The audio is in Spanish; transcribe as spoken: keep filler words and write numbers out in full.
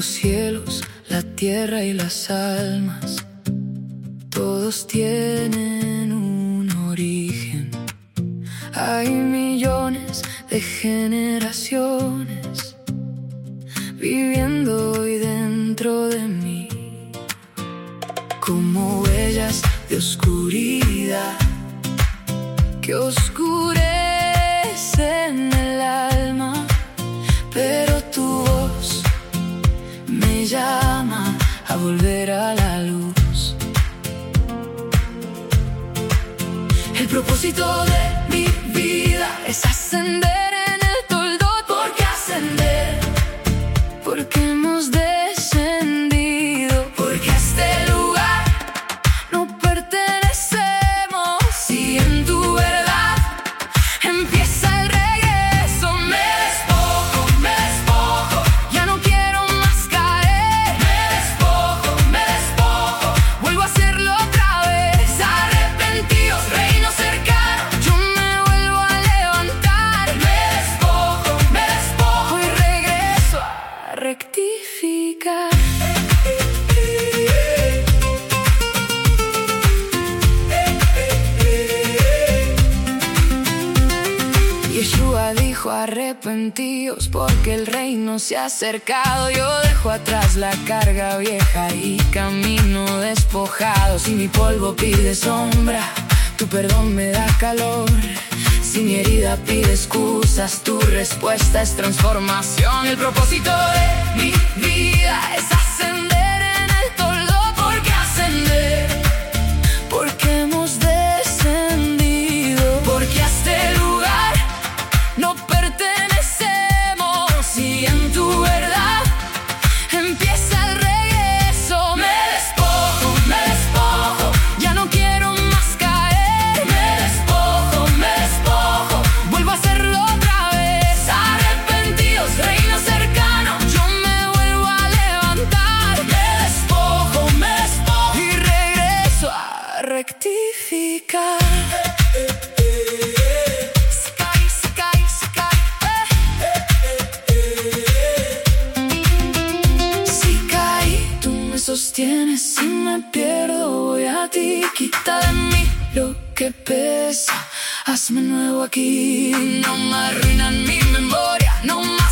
Los cielos, la tierra y las almas, todos tienen un origen. Hay millones de generaciones viviendo hoy dentro de mí, como huellas de oscuridad que oscurecen el alma, pero tu voz me llama a volver a la luz. El propósito de mi vida es ascender en el toldo. ¿Por qué ascender? Porque hemos descendido. Porque a este lugar no pertenecemos. Y en tu verdad empieza el regreso. Me despojo, me despojo, ya no quiero más caer. Me despojo, me despojo, vuelvo a hacerlo otra vez. Arrepentidos, reino cercano, yo me vuelvo a levantar. Me despojo, me despojo y regreso a rectificar. Yeshua dijo: arrepentidos porque el reino se ha acercado. Yo dejo atrás la carga vieja y camino despojado. Si mi polvo pide sombra, tu perdón me da calor. Si mi herida pide excusas, tu respuesta es transformación. El propósito de mi vida es ascender en el toldo. ¿Por qué ascender? Porque hemos descendido. Porque a este lugar no pertenecemos. Y en tu verdad empieza el regreso. Me despojo, me despojo, ya no quiero más caer. Me despojo, me despojo, vuelvo a hacerlo otra vez. Arrepentidos, reino cercano, yo me vuelvo a levantar. Me despojo, me despojo y regreso a rectificar. Si caí, si caí, si caí, eh. Si caí, tú me sostienes. Si me pierdo, voy a ti. Quita de mí lo que pesa, hazme nuevo aquí. No me arruinan mi memoria, no me